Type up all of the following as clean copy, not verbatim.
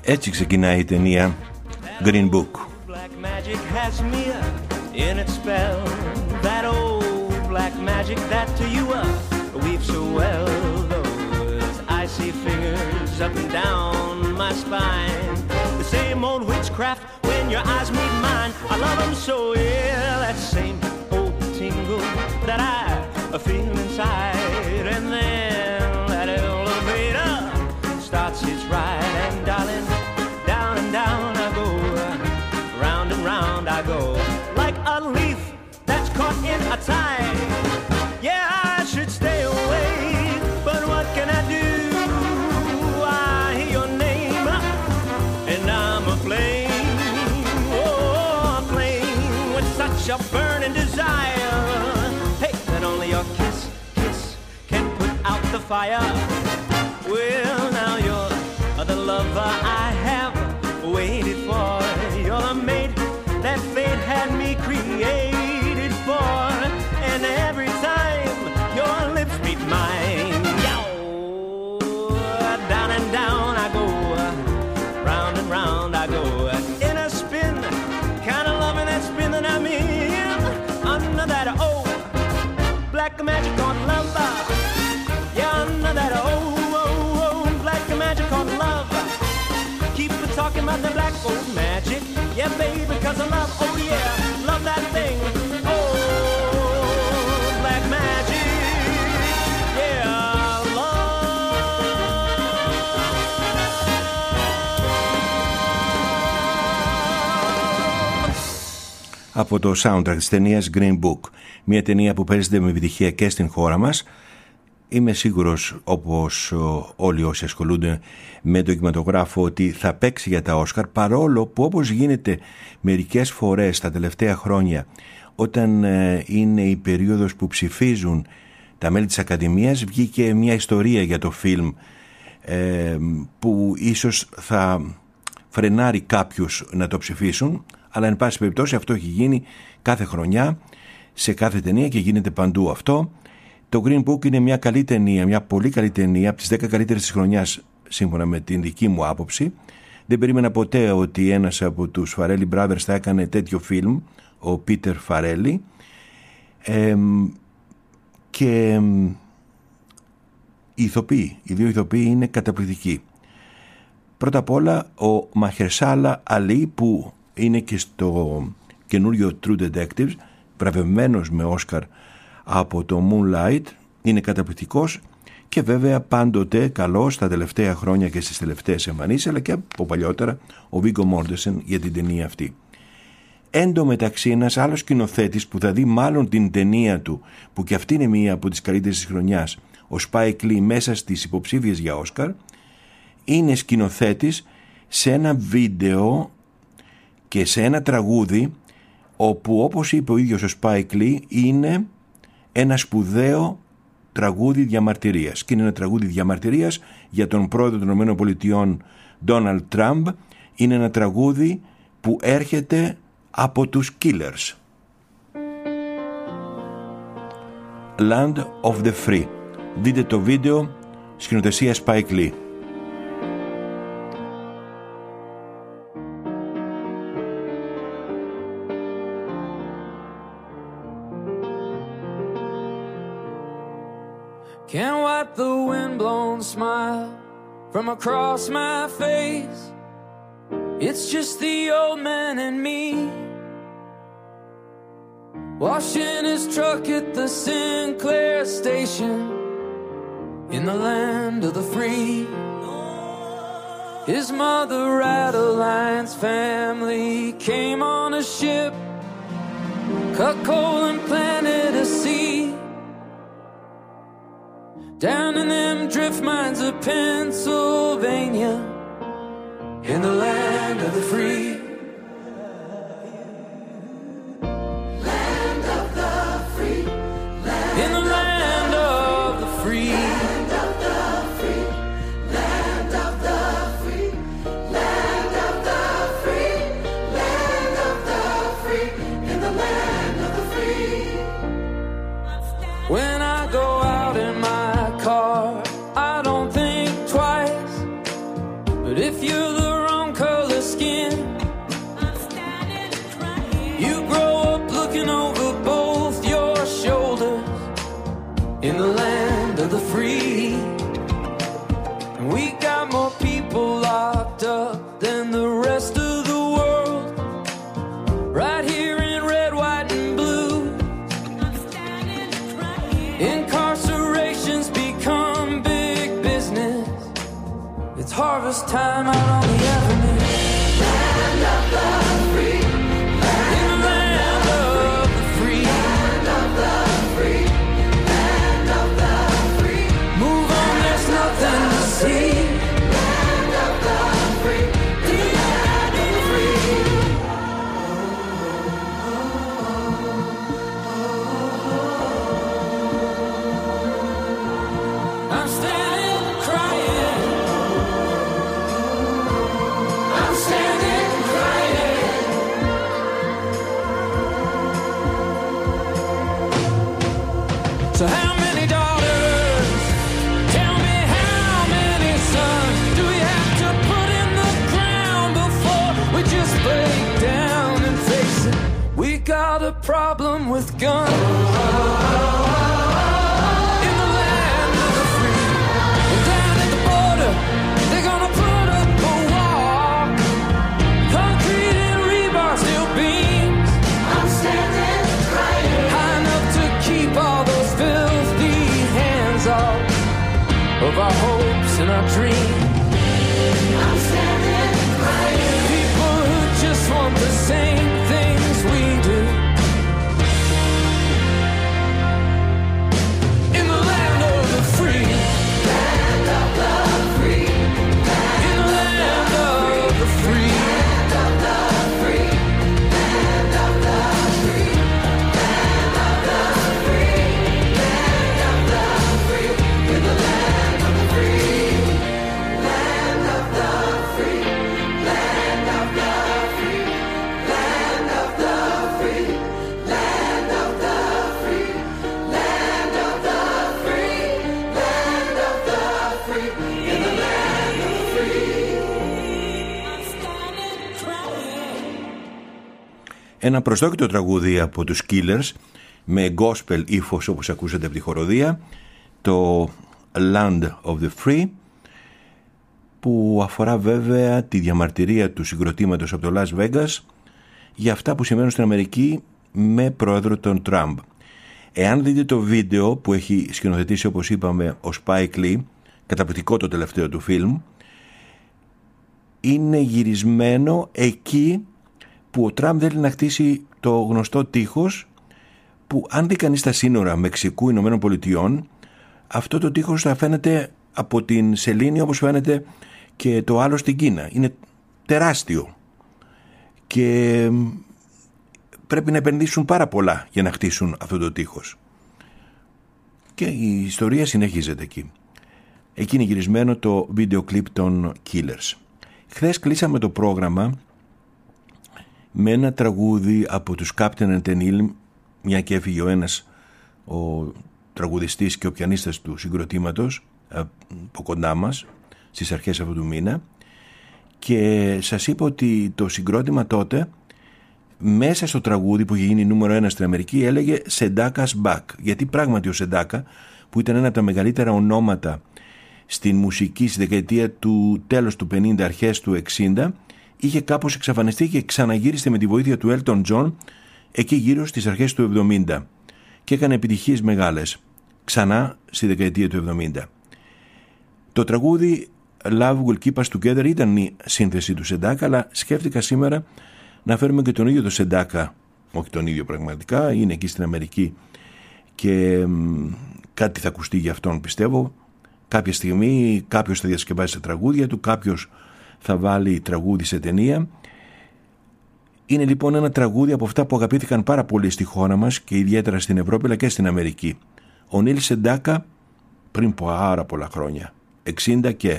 Έτσι ξεκινάει η ταινία Green Book. Black magic has me in its spell. That old black magic that to you weaves so well. Those icy fingers up and down my spine. The same old witchcraft when your eyes meet mine. I love them so, yeah. That same old tingle that I feel inside. And then that elevator starts its ride. And darling, down and down I go, round and round I go, like a leaf that's caught in a tide. Yeah, I should stay away, but what can I do? I hear your name, and I'm aflame. Oh, aflame with such a burning desire. Hey, that only your kiss can put out the fire. Well, now you're the lover I have waited for. You're the mate that fate had me created for. And every time your lips meet mine, yo, down and down I go, round and round I go, in a spin, kind of loving that spin that I'm in, under that old black magic called love. Yeah, under that old black magic called love. Keep talking about the black old magic. Yeah, baby, because I love, oh yeah, love that thing. Oh, black magic. Yeah, love. Από το soundtrack της ταινίας Green Book. Μια ταινία που παίζεται με επιτυχία και στην χώρα μας. Είμαι σίγουρος, όπως όλοι όσοι ασχολούνται με το κινηματογράφο, ότι θα παίξει για τα Όσκαρ, παρόλο που, όπως γίνεται μερικές φορές τα τελευταία χρόνια, όταν είναι η περίοδος που ψηφίζουν τα μέλη της Ακαδημίας, βγήκε μια ιστορία για το φιλμ που ίσως θα φρενάρει κάποιους να το ψηφίσουν, αλλά εν πάση περιπτώσει αυτό έχει γίνει κάθε χρονιά σε κάθε ταινία και γίνεται παντού αυτό. Το Green Book είναι μια καλή ταινία, μια πολύ καλή ταινία, από τις 10 καλύτερες της χρονιάς σύμφωνα με την δική μου άποψη. Δεν περίμενα ποτέ ότι ένας από τους Farrelly Brothers θα έκανε τέτοιο φιλμ, ο Peter Farrelly. Και οι δύο ηθοποιοί είναι καταπληκτικοί. Πρώτα απ' όλα ο Μαχερσάλα Αλί, που είναι και στο καινούριο True Detectives, βραβευμένος με Όσκαρ από το Moonlight, είναι καταπληκτικός και βέβαια πάντοτε καλός τα τελευταία χρόνια και στις τελευταίες εμφανίσεις, αλλά και από παλιότερα ο Viggo Mortensen για την ταινία αυτή. Εν τω μεταξύ, ένας άλλος σκηνοθέτης που θα δει μάλλον την ταινία του, που και αυτή είναι μία από τις καλύτερες της χρονιάς, ο Spike Lee, μέσα στις υποψήφιες για Όσκαρ, είναι σκηνοθέτης σε ένα βίντεο και σε ένα τραγούδι όπου, όπως είπε ο ίδιος ο Spike Lee, είναι ένα σπουδαίο τραγούδι διαμαρτυρίας. Και είναι ένα τραγούδι διαμαρτυρίας για τον πρόεδρο των ΗΠΑ Donald Trump. Είναι ένα τραγούδι που έρχεται από τους Killers. Land of the Free. Δείτε το βίντεο, σκηνοθεσία Spike Lee. Can't wipe the windblown smile from across my face. It's just the old man and me, washing his truck at the Sinclair station in the land of the free. His mother, Adeline's family, came on a ship, cut coal and planted a seed down in them drift mines of Pennsylvania, in the land of the free. Land of the free. In the land of the free. Land of the free. Land of the free. Land of the free. Land of the free. In the land of the free. When I go out in my car, I don't think twice. But if you're the wrong harvest time out on the avenue. Land of the free. In the land of the free. Land of the free. Land of the free. Move on, there's nothing to see. Land of the free. In the land of the free. I'm standing crying. I'm standing crying. So how many daughters? Tell me how many sons do we have to put in the ground before we just break down and face it? We got a problem with guns. In the land of the free. And down at the border, they're gonna put up a wall. Concrete and rebar, steel beams. I'm standing crying. High enough to keep all those filthy hands off of our hopes and our dreams. I'm standing crying. People who just want the same things we do. In the land of the free. Land of the free. In the land of the free. Land of the free. Land of the free. Land of the free. Land of the free. In the land of the free. Land of the free. Land of the free. Land of the free. Land of the free. Land of the free. Land of the free. In the land of the free. I'm standing crying. Ένα προσδόκητο τραγούδι από τους Killers με gospel ύφος όπως ακούσατε από τη χοροδία, το Land of the Free, που αφορά βέβαια τη διαμαρτυρία του συγκροτήματος από το Las Vegas για αυτά που σημαίνουν στην Αμερική με πρόεδρο τον Τραμπ. Εάν δείτε το βίντεο που έχει σκηνοθετήσει όπως είπαμε ο Spike Lee, καταπληκτικό το τελευταίο του φιλμ, είναι γυρισμένο εκεί που ο Τραμπ θέλει να χτίσει το γνωστό τείχος, που αν δει κανείς τα σύνορα Μεξικού Ηνωμένων Πολιτειών, αυτό το τείχος θα φαίνεται από την σελήνη όπως φαίνεται και το άλλο στην Κίνα. Είναι τεράστιο και πρέπει να επενδύσουν πάρα πολλά για να χτίσουν αυτό το τείχος. Και η ιστορία συνεχίζεται εκεί. Εκεί είναι γυρισμένο το βίντεο κλιπ των Killers. Χθες κλείσαμε το πρόγραμμα με ένα τραγούδι από τους Captain and Tennille, μια και έφυγε ο ένας ο τραγουδιστής και ο πιανίστας του συγκροτήματος από κοντά μας στις αρχές αυτού του μήνα, και σας είπα ότι το συγκρότημα τότε μέσα στο τραγούδι που είχε γίνει νούμερο 1 στην Αμερική έλεγε Sedaka's Back, γιατί πράγματι ο Sedaka, που ήταν ένα από τα μεγαλύτερα ονόματα στην μουσική στη δεκαετία του τέλος του 50 αρχές του 60, είχε κάπως εξαφανιστεί και ξαναγύρισε με τη βοήθεια του Elton John εκεί γύρω στις αρχές του 70 και έκανε επιτυχίες μεγάλες ξανά στη δεκαετία του 70. Το τραγούδι Love Will Keep Us Together ήταν η σύνθεση του Sedaka, αλλά σκέφτηκα σήμερα να φέρουμε και τον ίδιο το Sedaka, όχι τον ίδιο πραγματικά, είναι εκεί στην Αμερική και κάτι θα ακουστεί για αυτόν πιστεύω. Κάποια στιγμή κάποιος θα διασκευάσει τα τραγούδια του, κάποιος θα βάλει τραγούδι σε ταινία. Είναι λοιπόν ένα τραγούδι από αυτά που αγαπήθηκαν πάρα πολύ στη χώρα μας και ιδιαίτερα στην Ευρώπη αλλά και στην Αμερική. Ο Νίλ Σεντάκα πριν πάρα πολλά χρόνια, 60 και...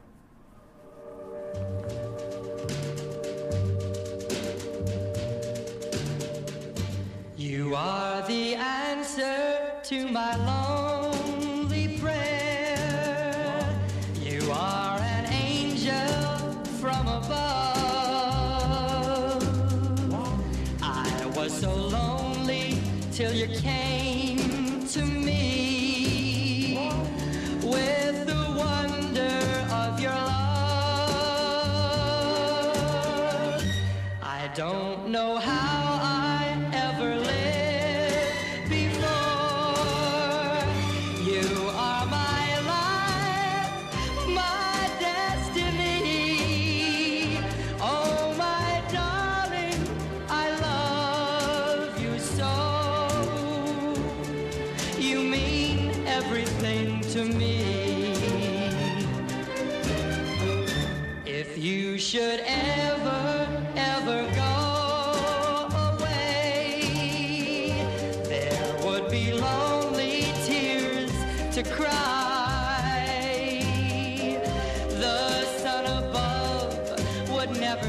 You are the answer to my lonely prayer. You are an angel from above. I was so lonely till you came to me with the wonder of your love. I don't know how I ever lived before.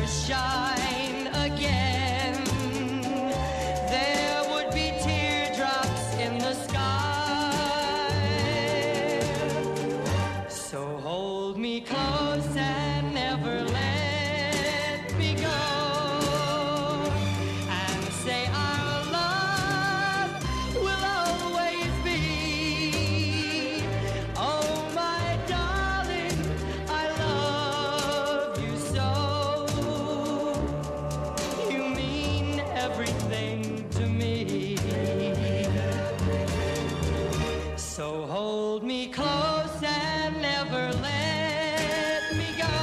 shine again, there would be teardrops in the sky. So hold me close and never let me go, and say our love will always be. Oh my darling, I love you so. You mean everything to me. So hold me close and never let me go,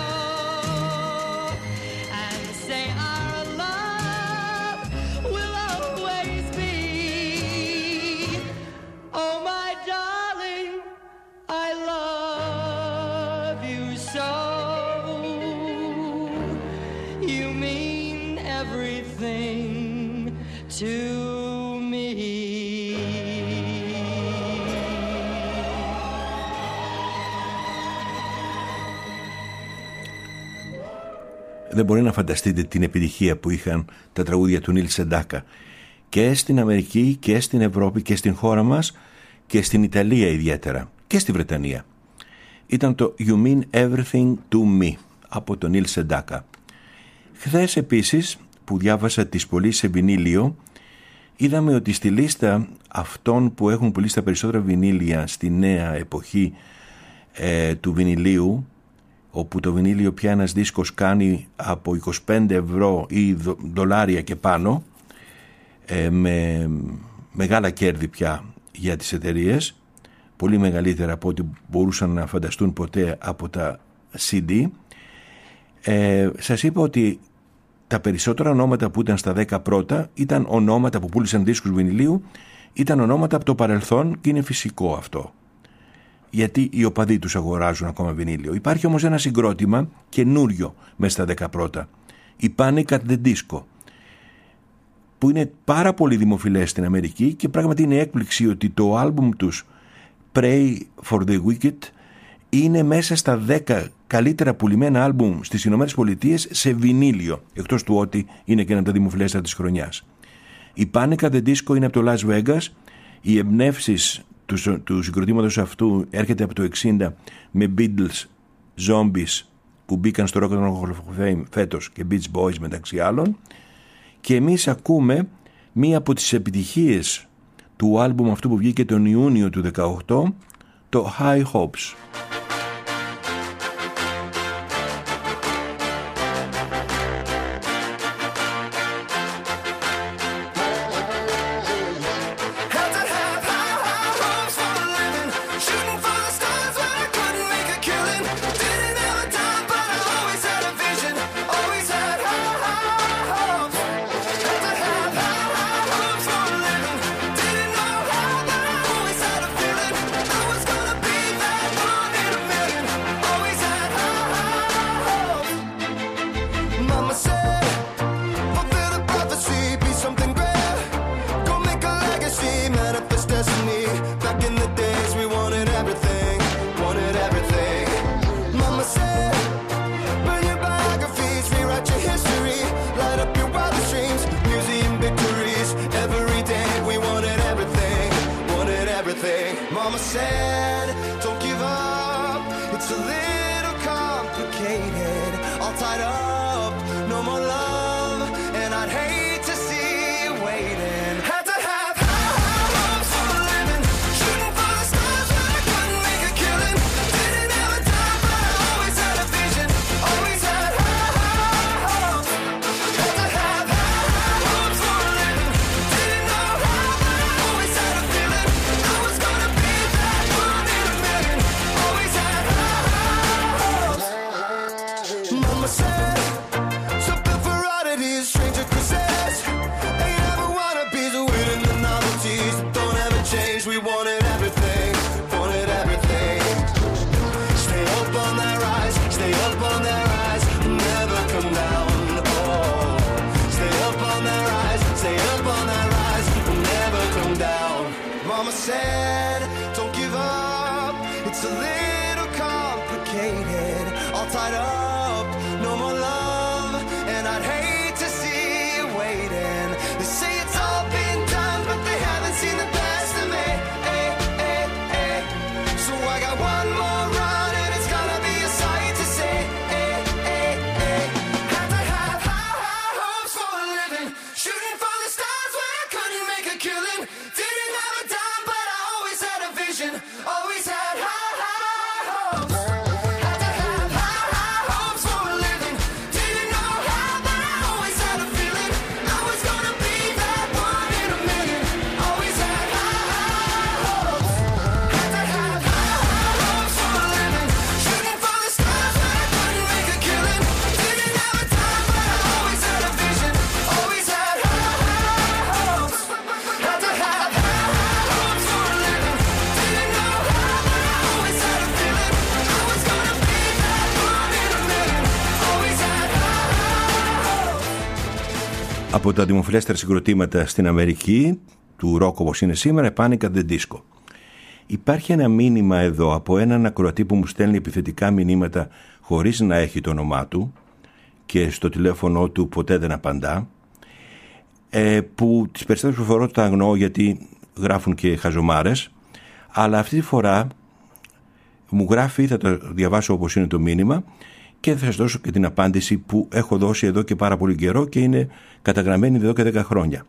and say our love will always be. Oh my darling, I love you so. You mean everything to me. Δεν μπορεί να φανταστείτε την επιτυχία που είχαν τα τραγούδια του Νίλ Σεντάκα και στην Αμερική και στην Ευρώπη και στην χώρα μας και στην Ιταλία ιδιαίτερα και στη Βρετανία. Ήταν το You Mean Everything to Me από τον Νίλ Σεντάκα. Χθες επίσης που διάβασα τις πωλήσεις σε βινίλιο, είδαμε ότι στη λίστα αυτών που έχουν πουλήσει τα περισσότερα βινίλια στη νέα εποχή του βινιλίου, όπου το βινίλιο πια ένας δίσκος κάνει από 25 ευρώ ή δολάρια και πάνω, με μεγάλα κέρδη πια για τις εταιρείες, πολύ μεγαλύτερα από ό,τι μπορούσαν να φανταστούν ποτέ από τα CD. Σας είπα ότι τα περισσότερα ονόματα που ήταν στα 10 πρώτα ήταν ονόματα που πούλησαν δίσκους βινιλίου, ήταν ονόματα από το παρελθόν και είναι φυσικό αυτό, γιατί οι οπαδοί τους αγοράζουν ακόμα βινίλιο. Υπάρχει όμως ένα συγκρότημα καινούριο μέσα στα 10 πρώτα, η Panic at the Disco, που είναι πάρα πολύ δημοφιλές στην Αμερική και πράγματι είναι έκπληξη ότι το άλμπουμ τους Pray for the Wicked είναι μέσα στα 10 καλύτερα πουλημένα άλμπουμ στις Ηνωμένες Πολιτείες σε βινίλιο, εκτός του ότι είναι και ένα από τα δημοφιλέστερα της χρονιάς. Η Panic at the Disco είναι από το Las Vegas. Οι εμπνεύσεις του συγκροτήματος αυτού έρχεται από το 60 με Beatles, Zombies που μπήκαν στο Rock and Roll Hall of Fame φέτος και Beach Boys μεταξύ άλλων, και εμείς ακούμε μία από τις επιτυχίες του άλμπουμ αυτού που βγήκε τον Ιούνιο του 2018, το High Hopes. All tied up, no more love, and Από τα δημοφιλέστερα συγκροτήματα στην Αμερική του ροκ όπως είναι σήμερα, Panic at the Disco. Υπάρχει ένα μήνυμα εδώ από έναν ακροατή που μου στέλνει επιθετικά μηνύματα χωρίς να έχει το όνομά του και στο τηλέφωνο του ποτέ δεν απαντά, που τις περισσότερες προφορώς τα αγνοώ γιατί γράφουν και χαζομάρες, αλλά αυτή τη φορά μου γράφει, θα το διαβάσω όπως είναι το μήνυμα και θα σας δώσω και την απάντηση που έχω δώσει εδώ και πάρα πολύ καιρό και είναι καταγραμμένη εδώ και 10 χρόνια.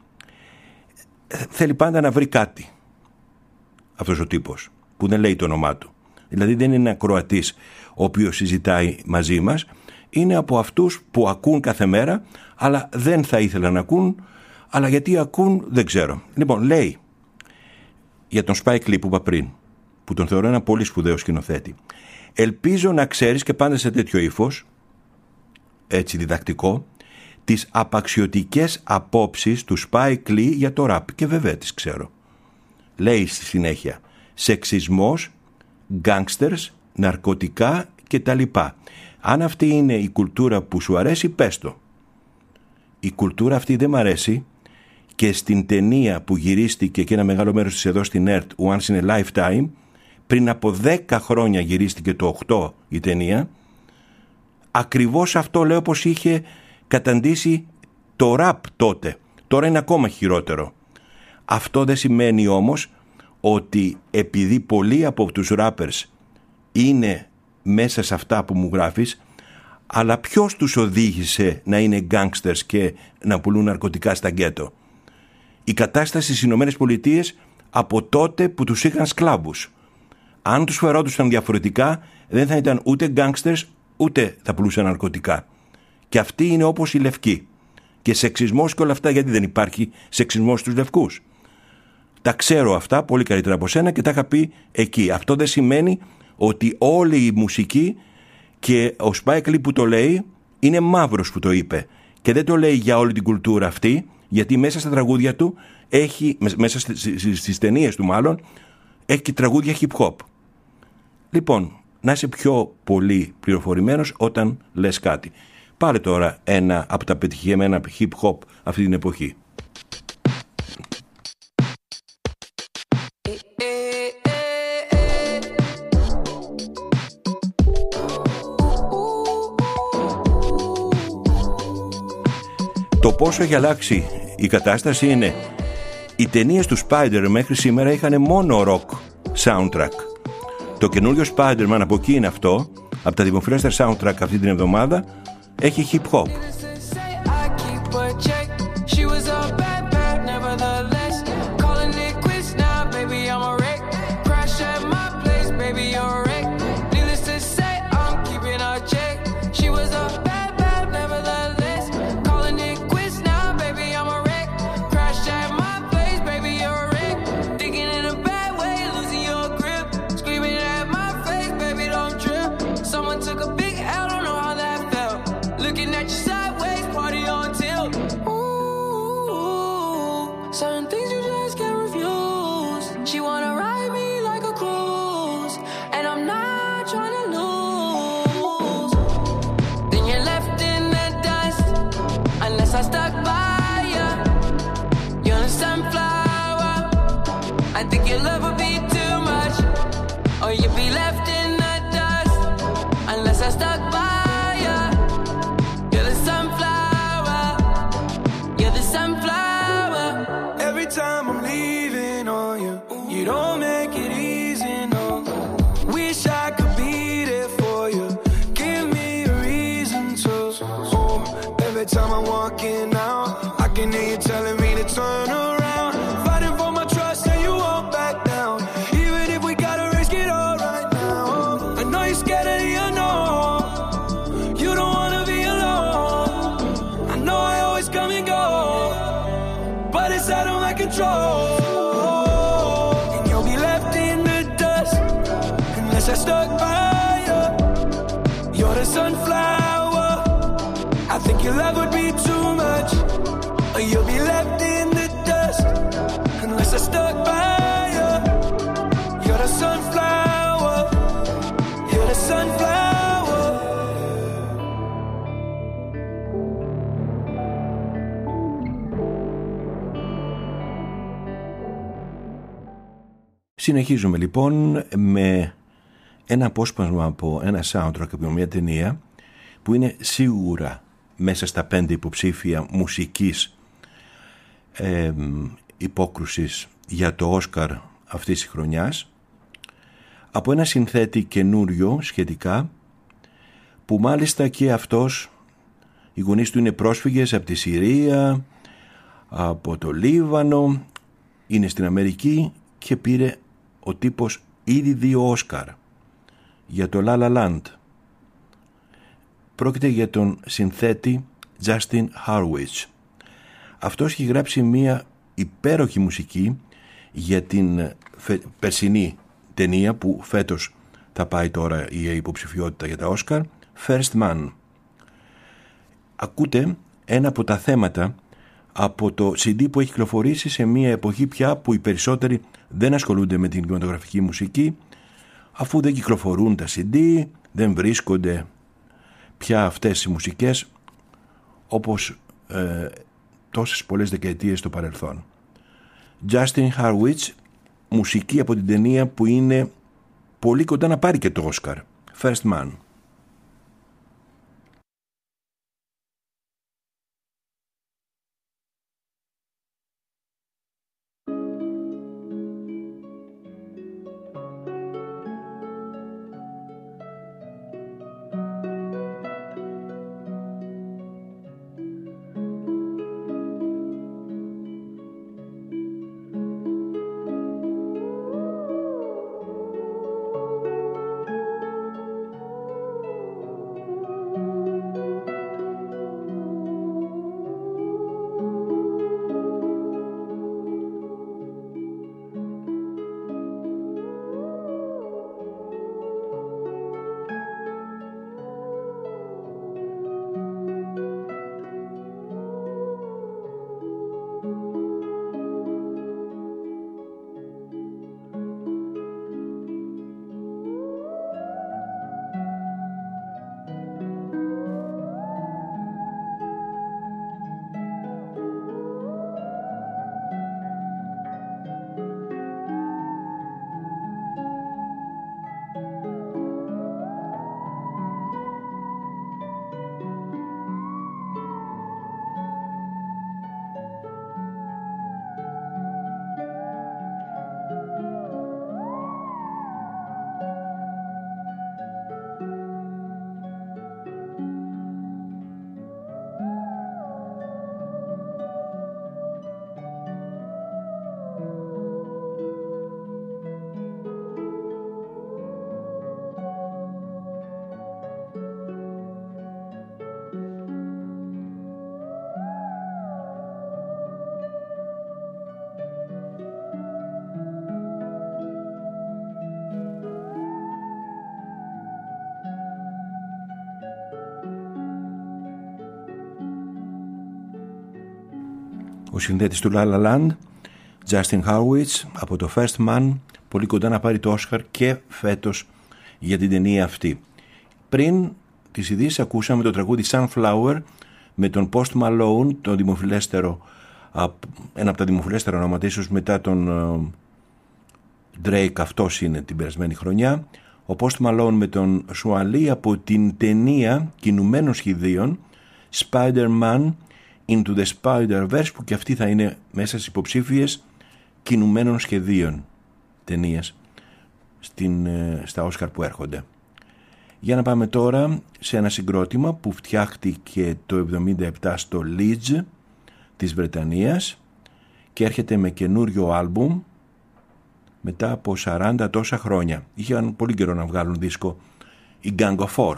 Θέλει πάντα να βρει κάτι αυτός ο τύπος που δεν λέει το όνομά του. Δηλαδή δεν είναι ακροατής ο οποίος συζητάει μαζί μας, είναι από αυτούς που ακούν κάθε μέρα αλλά δεν θα ήθελαν να ακούν, αλλά γιατί ακούν δεν ξέρω. Λοιπόν, λέει για τον Spike Lee που είπα πριν, που τον θεωρώ ένα πολύ σπουδαίο σκηνοθέτη. Ελπίζω να ξέρεις, και πάντα σε τέτοιο ύφος, έτσι διδακτικό, τις απαξιωτικές απόψεις του Spike Lee για το ραπ. Και βέβαια τις ξέρω. Λέει στη συνέχεια σεξισμός, γκάνγκστερς, ναρκωτικά κτλ. Αν αυτή είναι η κουλτούρα που σου αρέσει, πες το. Η κουλτούρα αυτή δεν μ' αρέσει και στην ταινία που γυρίστηκε και ένα μεγάλο μέρος της εδώ στην ΕΡΤ, Once in a Lifetime, πριν από 10 χρόνια γυρίστηκε το 8 η ταινία, ακριβώς αυτό λέω πως είχε καταντήσει το ραπ τότε. Τώρα είναι ακόμα χειρότερο. Αυτό δεν σημαίνει όμως ότι επειδή πολλοί από τους rappers είναι μέσα σε αυτά που μου γράφεις, αλλά ποιος τους οδήγησε να είναι gangsters και να πουλούν ναρκωτικά στα γκέτο? Η κατάσταση στις Ηνωμένες Πολιτείες από τότε που τους είχαν σκλάβους. Αν τους φερόντουσαν διαφορετικά, δεν θα ήταν ούτε gangsters ούτε θα πουλούσαν ναρκωτικά. Και αυτοί είναι όπως οι λευκοί. Και σεξισμός και όλα αυτά, γιατί δεν υπάρχει σεξισμός στους λευκούς? Τα ξέρω αυτά πολύ καλύτερα από σένα και τα είχα πει εκεί. Αυτό δεν σημαίνει ότι όλη η μουσική, και ο Spike Lee που το λέει είναι μαύρος που το είπε και δεν το λέει για όλη την κουλτούρα αυτή, γιατί μέσα στα τραγούδια του έχει, μέσα στις ταινίες του μάλλον, έχει και τραγούδια hip hop. Λοιπόν, να είσαι πιο πολύ πληροφορημένος όταν λες κάτι. Πάρε τώρα ένα από τα πετυχημένα hip hop αυτή την εποχή. Το πόσο έχει αλλάξει η κατάσταση είναι οι ταινίες του Spider μέχρι σήμερα είχαν μόνο rock soundtrack. Το καινούριο Spider-Man, από εκεί είναι αυτό, από τα δημοφιλέστερα soundtrack αυτή την εβδομάδα, έχει hip hop. Συνεχίζουμε λοιπόν με ένα απόσπασμα από ένα soundtrack από μια ταινία που είναι σίγουρα μέσα στα 5 υποψήφια μουσικής υπόκρουσης για το Όσκαρ αυτής της χρονιάς, από ένα συνθέτη καινούριο σχετικά, που μάλιστα και αυτός, οι γονείς του είναι πρόσφυγες από τη Συρία, από το Λίβανο, είναι στην Αμερική και πήρε ο τύπος ήδη 2 Όσκαρ για το La La Land. Πρόκειται για τον συνθέτη Justin Hurwitz. Αυτός έχει γράψει μία υπέροχη μουσική για την περσινή ταινία που φέτος θα πάει τώρα η υποψηφιότητα για τα Όσκαρ, First Man. Ακούτε ένα από τα θέματα από το CD που έχει κυκλοφορήσει σε μια εποχή πια που οι περισσότεροι δεν ασχολούνται με την κινηματογραφική μουσική, αφού δεν κυκλοφορούν τα CD, δεν βρίσκονται πια αυτές οι μουσικές όπως τόσες πολλές δεκαετίες στο παρελθόν. Justin Hurwitz, μουσική από την ταινία που είναι πολύ κοντά να πάρει και το Όσκαρ, First Man. Ο συνθέτης του La La Land, Justin Hurwitz, από το First Man, πολύ κοντά να πάρει το Όσκαρ και φέτος για την ταινία αυτή. Πριν τις ειδήσεις ακούσαμε το τραγούδι Sunflower με τον Post Malone, τον δημοφιλέστερο, ένα από τα δημοφιλέστερα ονόματα, ίσως μετά τον Drake, αυτός είναι την περασμένη χρονιά. Ο Post Malone με τον Swan Lee από την ταινία κινουμένων σχηδίων Spider-Man Into the Spider-Verse, που και αυτή θα είναι μέσα στις υποψήφιες κινουμένων σχεδίων ταινίες στα Όσκαρ που έρχονται. Για να πάμε τώρα σε ένα συγκρότημα που φτιάχτηκε το 1977 στο Leeds της Βρετανίας και έρχεται με καινούριο άλμπουμ μετά από 40 τόσα χρόνια. Είχαν πολύ καιρό να βγάλουν δίσκο οι Gang of Four.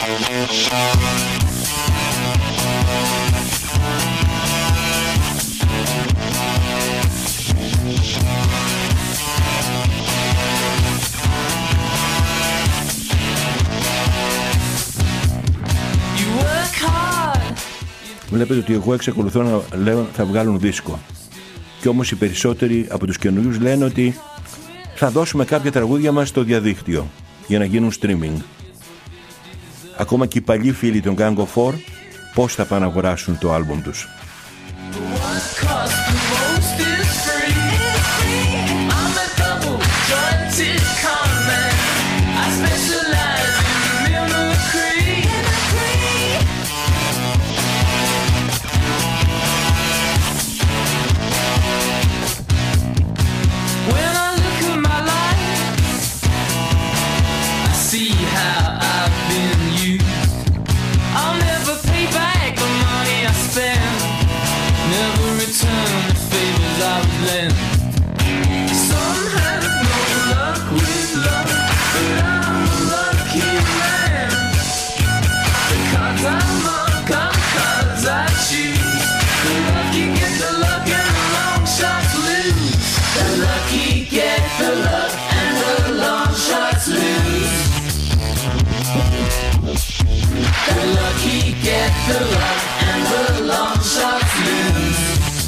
Βλέπετε ότι εγώ εξακολουθώ να λέω θα βγάλουν δίσκο. Και όμως οι περισσότεροι από τους καινούριους λένε ότι θα δώσουμε κάποια τραγούδια μας στο διαδίκτυο για να γίνουν streaming. Ακόμα και οι παλιοί φίλοι των Gang of Four πώς θα πάνε να αγοράσουν το άλμπουμ τους. The lucky get the luck and the long shots lose.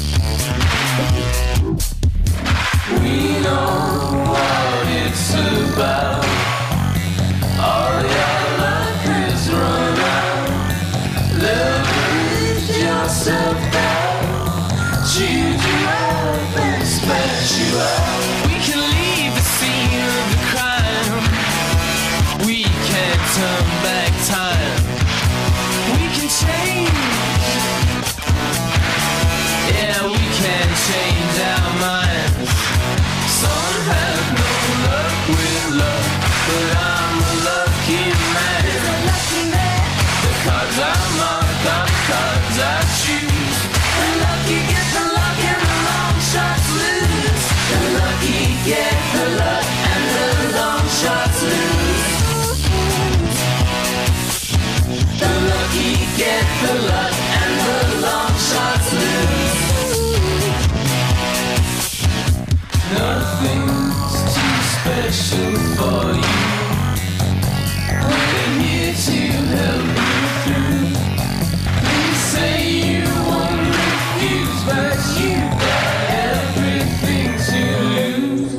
We know what it's about. All your luck is run out. Leverage yourself out. Choose you up and splash you out. We can leave the scene of the crime. We can't turn back time. We can change. Yeah, we can change our minds. Some have no luck with love, but I'm a lucky man. You're a lucky man. The cards I mark are the cards I choose. The lucky get the luck and the long shots lose. The lucky get the luck and the long shots lose. The lucky get the luck and the long shots lose. Nothing's too special for you. We're here to help you through. Please say you won't refuse, but you got everything to lose.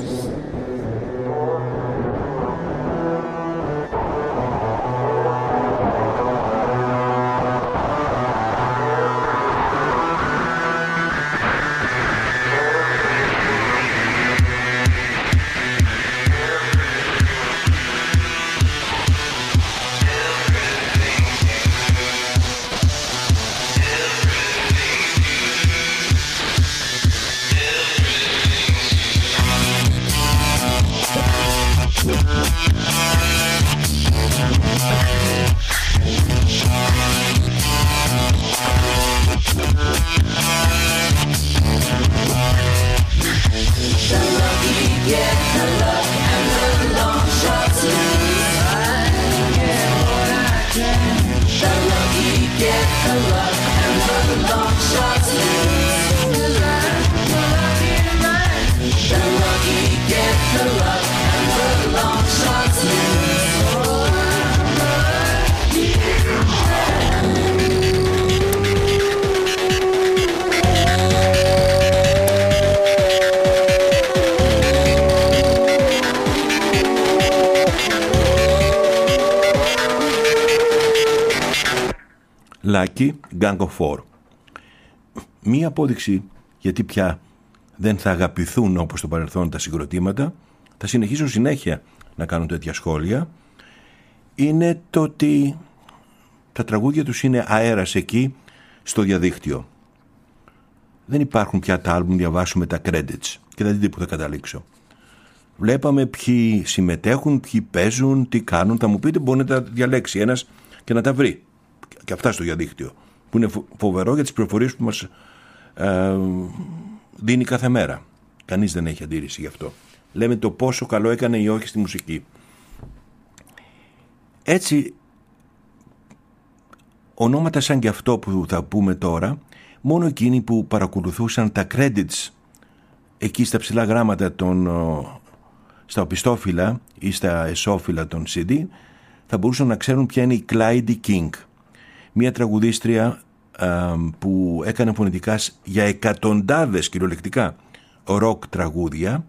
Lucky, Gang of Four. Μία απόδειξη γιατί πια δεν θα αγαπηθούν όπως στο παρελθόν τα συγκροτήματα, θα συνεχίσουν συνέχεια να κάνουν τέτοια σχόλια, είναι το ότι τα τραγούδια τους είναι αέρας εκεί στο διαδίκτυο. Δεν υπάρχουν πια τα άλμπουμ, διαβάσουμε τα credits και θα δείτε που θα καταλήξω. Βλέπαμε ποιοι συμμετέχουν, ποιοι παίζουν, τι κάνουν. Θα μου πείτε, μπορεί να τα διαλέξει ένας και να τα βρει. Και αυτά στο διαδίκτυο. Που είναι φοβερό για τις πληροφορίες που μας δίνει κάθε μέρα. Κανείς δεν έχει αντίρρηση γι' αυτό. Λέμε το πόσο καλό έκανε ή όχι στη μουσική. Έτσι, ονόματα σαν και αυτό που θα πούμε τώρα, μόνο εκείνοι που παρακολουθούσαν τα credits εκεί στα ψηλά γράμματα στα οπισθόφυλλα ή στα εσώφυλλα των CD, θα μπορούσαν να ξέρουν ποια είναι η Clyde King, μια τραγουδίστρια που έκανε φωνητικά για εκατοντάδες κυριολεκτικά ροκ τραγούδια.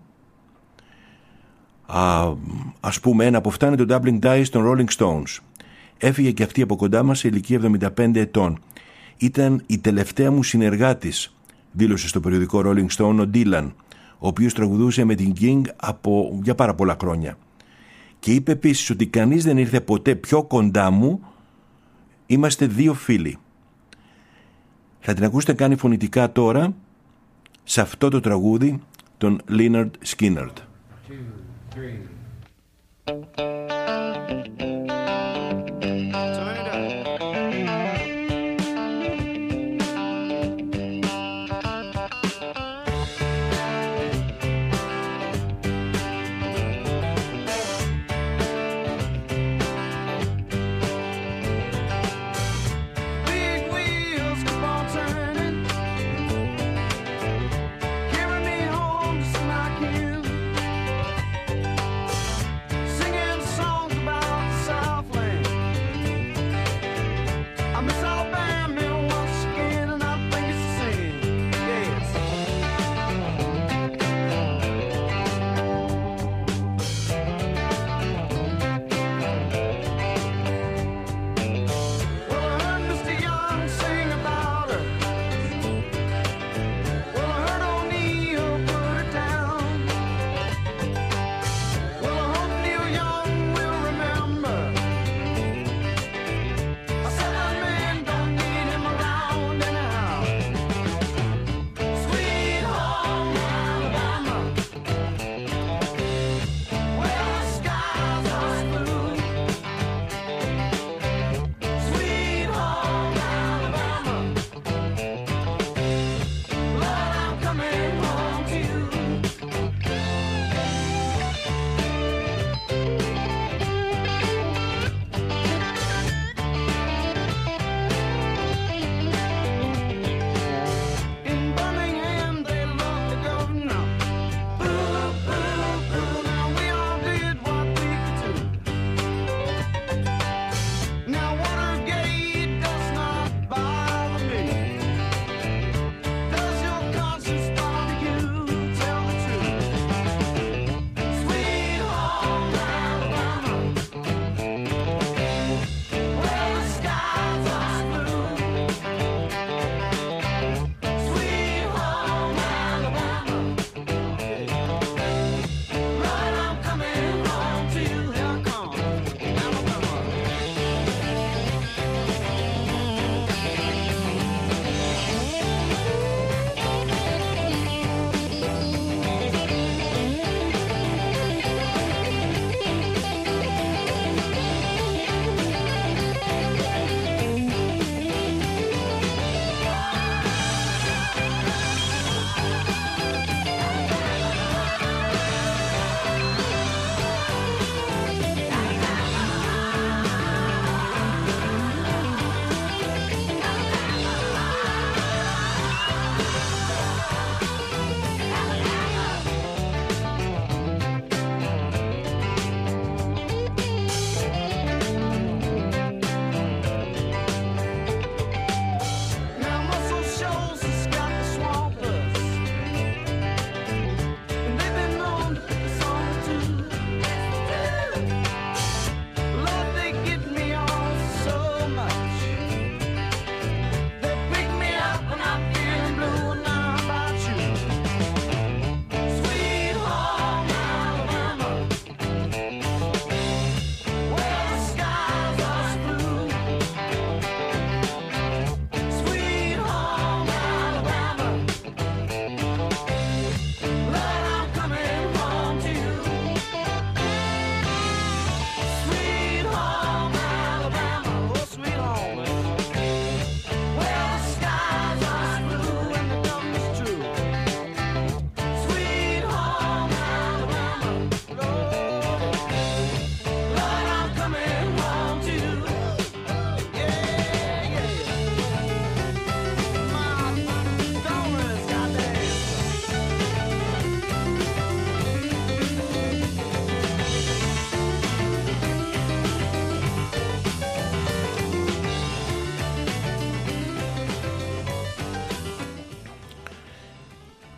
Ας πούμε, ένα από αυτά είναι το Dublin Dice των Rolling Stones. Έφυγε και αυτή από κοντά μας σε ηλικία 75 ετών. Ήταν η τελευταία μου συνεργάτης, δήλωσε στο περιοδικό Rolling Stone ο Dylan, ο οποίος τραγουδούσε με την King για πάρα πολλά χρόνια. Και είπε επίσης ότι κανείς δεν ήρθε ποτέ πιο κοντά μου, είμαστε δύο φίλοι. Θα την ακούσετε κάνει φωνητικά τώρα σε αυτό το τραγούδι των Lynyrd Skynyrd. 2, 3. Carry me home to smack you. Singing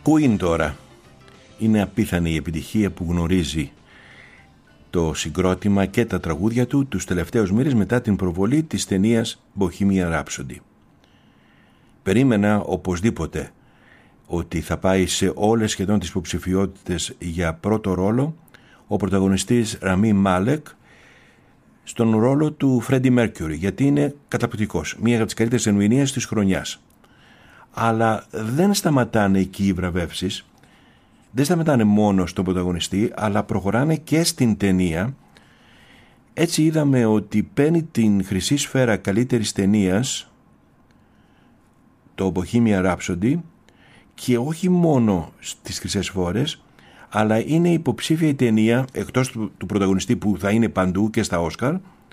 Queen τώρα. Είναι απίθανη η επιτυχία που γνωρίζει το συγκρότημα και τα τραγούδια του τους τελευταίους μήνες μετά την προβολή της ταινίας Bohemian Rhapsody. Περίμενα οπωσδήποτε ότι θα πάει σε όλες σχεδόν τις υποψηφιότητες για πρώτο ρόλο ο πρωταγωνιστής Ραμί Μάλεκ στον ρόλο του Freddie Mercury, γιατί είναι καταπληκτικός, μία από τις καλύτερες ερμηνείες της χρονιάς. Αλλά δεν σταματάνε εκεί οι βραβεύσεις, δεν σταματάνε μόνο στον πρωταγωνιστή, αλλά προχωράνε και στην ταινία. Έτσι είδαμε ότι παίρνει την χρυσή σφαίρα καλύτερης ταινίας το Bohemian Rhapsody, και όχι μόνο στις χρυσές σφαίρες, αλλά είναι υποψήφια η ταινία, εκτός του πρωταγωνιστή που θα είναι παντού και στα Όσκαρ.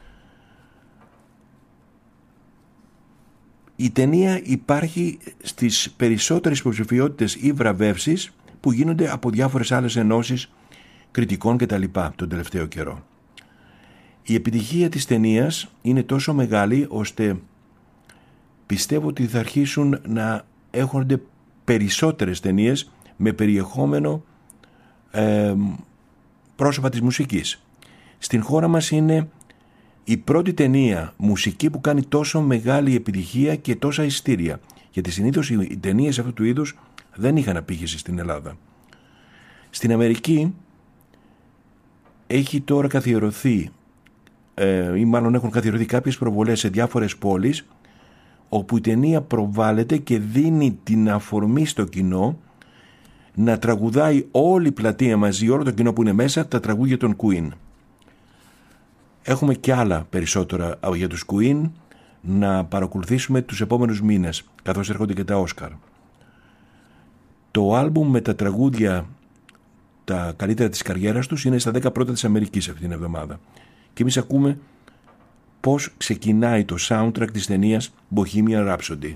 Η ταινία υπάρχει στις περισσότερες υποψηφιότητες ή βραβεύσεις που γίνονται από διάφορες άλλες ενώσεις κριτικών κτλ. Τον τελευταίο καιρό. Η επιτυχία της ταινίας είναι τόσο μεγάλη ώστε πιστεύω ότι θα αρχίσουν να έχονται περισσότερες ταινίες με περιεχόμενο πρόσωπα της μουσικής. Στην χώρα μας είναι η πρώτη ταινία μουσική που κάνει τόσο μεγάλη επιτυχία και τόσα εισιτήρια, γιατί συνήθως οι ταινίες αυτού του είδους δεν είχαν απήχηση στην Ελλάδα. Στην Αμερική έχει τώρα καθιερωθεί ή μάλλον έχουν καθιερωθεί κάποιες προβολές σε διάφορες πόλεις, όπου η ταινία προβάλλεται και δίνει την αφορμή στο κοινό να τραγουδάει όλη η πλατεία μαζί, όλο το κοινό που είναι μέσα, τα τραγούδια των Queen. Έχουμε και άλλα περισσότερα για τους Queen να παρακολουθήσουμε τους επόμενους μήνες, καθώς έρχονται και τα Όσκαρ. Το άλμπουμ με τα τραγούδια τα καλύτερα της καριέρας τους είναι στα 10 πρώτα της Αμερικής αυτή την εβδομάδα. Και εμείς ακούμε πώς ξεκινάει το soundtrack της ταινίας Bohemian Rhapsody.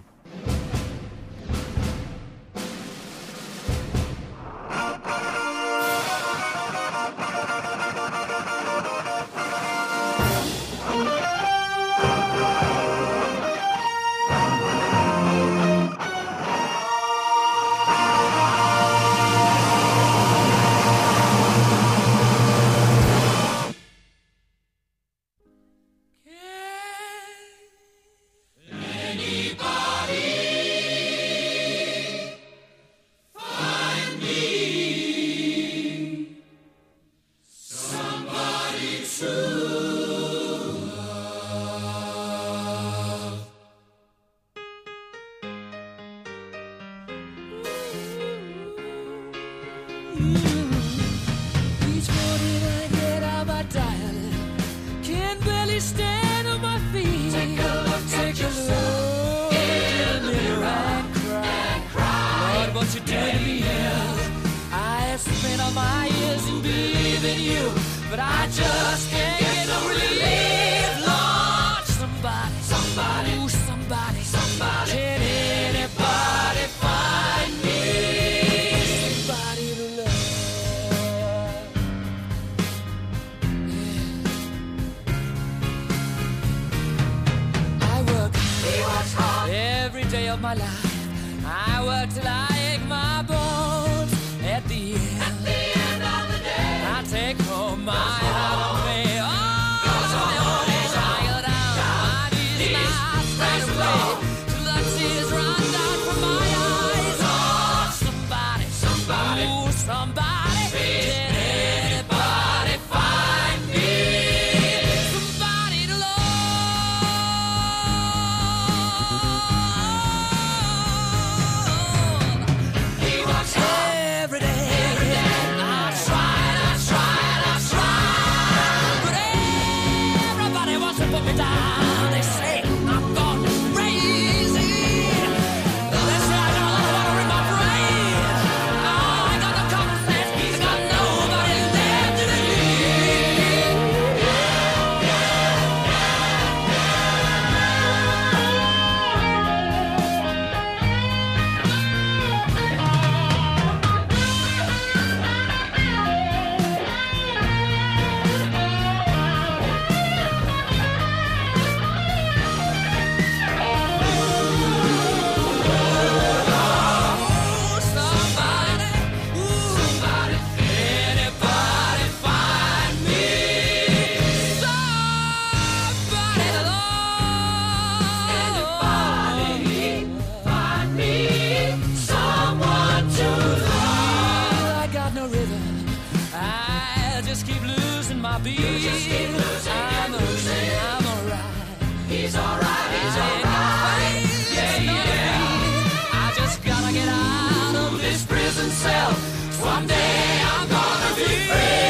be. I'm alright. He's alright. He's alright. Yeah, yeah. I just gotta get out of this prison cell. Someday I'm gonna be free.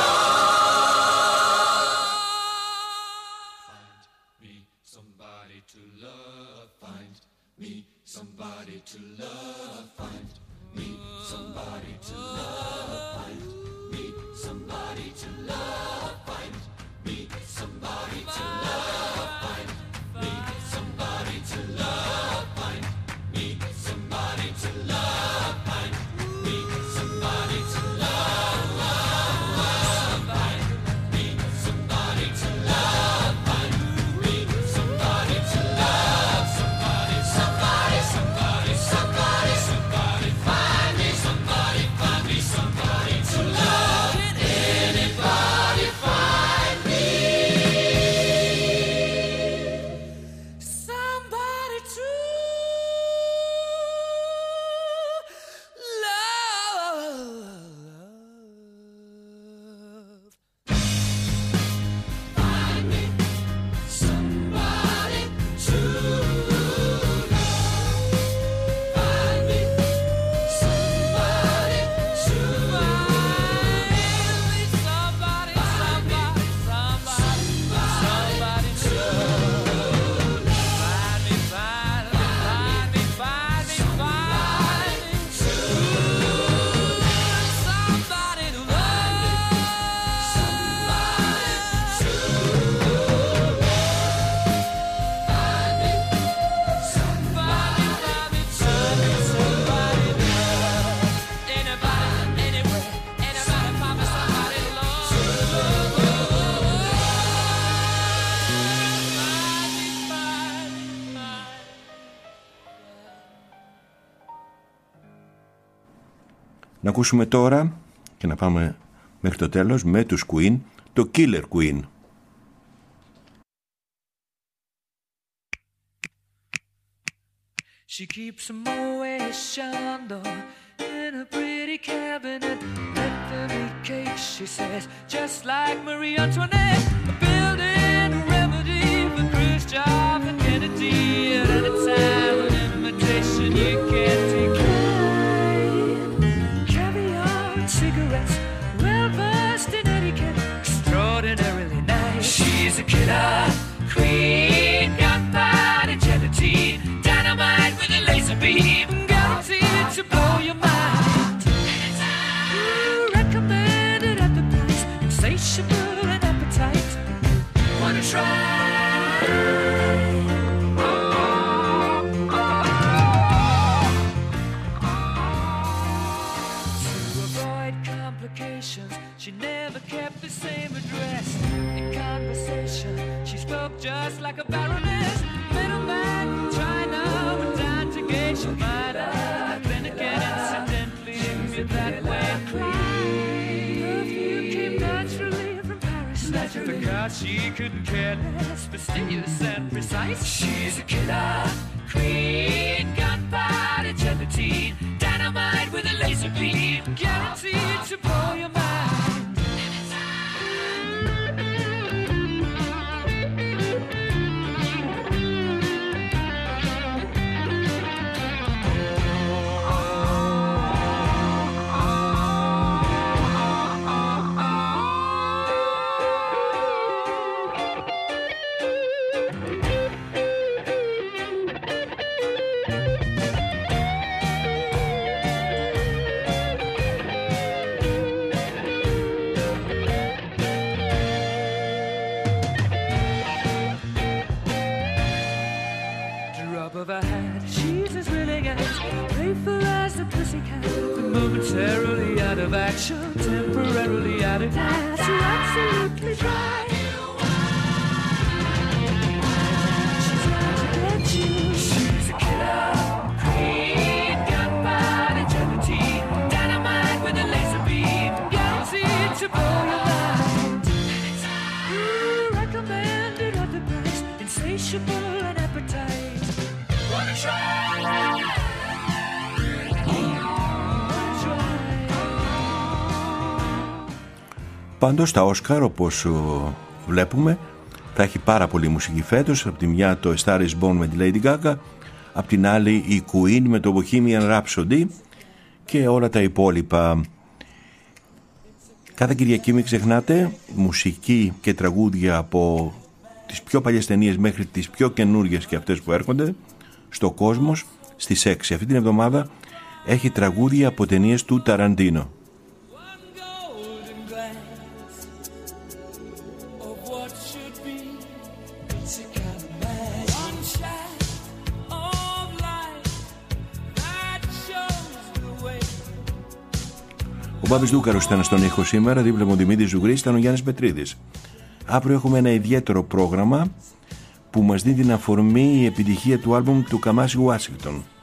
Somebody to love, find me somebody to love, find me somebody to love, find me somebody to love, find me somebody to love, find me somebody to love, find me somebody to love, find me somebody to love, find me somebody to love, somebody, somebody, somebody, somebody, somebody, find me somebody, find me somebody to love. Anybody find me somebody to love. Find me somebody to love. Find me somebody to Να ακούσουμε τώρα και να πάμε μέχρι το τέλος με τους Queen, το Killer Queen. She keeps a Moet Chandon in a pretty cabinet. Let them eat cake, she says, just like Marie Antoinette. Building a remedy for Khrushchev and Kennedy. At any time, an invitation you can't decline. Caviar and cigarettes, well versed in etiquette, extraordinarily nice. She's a killer queen, gunpowder gelatine, dynamite with a laser beam, guaranteed to blow your mind. Recommended at the price, insatiable and appetite. Wanna try? To avoid complications, she never kept the same address. In conversation, she spoke just like a baroness. Middleman from China went down to gauge. She might have been again incidentally with that way. Perfume came naturally from Paris. Because she couldn't care less, fastidious and precise. She's a killer queen, gunpowder gelatine, dynamite with a laser beam, guaranteed to blow your mind. Of her hat, she's as willing as playful as the pussycat, but momentarily out of action, temporarily out of gas. You're absolutely dry. She's out to get you. She's a killer queen, gunpowder gelatine, dynamite with a laser beam, guaranteed to blow your mind. Recommended at the price, insatiable and appetite. Wanna try? Πάντως τα Όσκαρ, όπως βλέπουμε, θα έχει πάρα πολύ μουσική φέτος. Από τη μια το Star is Born με τη Lady Gaga, από την άλλη η Queen με το Bohemian Rhapsody και όλα τα υπόλοιπα. Κάθε Κυριακή μην ξεχνάτε μουσική και τραγούδια από τις πιο παλιές ταινίες μέχρι τις πιο καινούργιες και αυτές που έρχονται στο Κόσμος στις 6. Αυτή την εβδομάδα έχει τραγούδια από ταινίες του Ταραντίνο. Ο Μπάμπης Δούκαρος ήταν στον ήχο σήμερα, δίπλα μου ο Δημήτρης Ζουγρής, ήταν ο Γιάννης Πετρίδης. Αύριο έχουμε ένα ιδιαίτερο πρόγραμμα που μας δίνει την αφορμή η επιτυχία του άλμπουμ του Καμάση Ουάσιγκτον.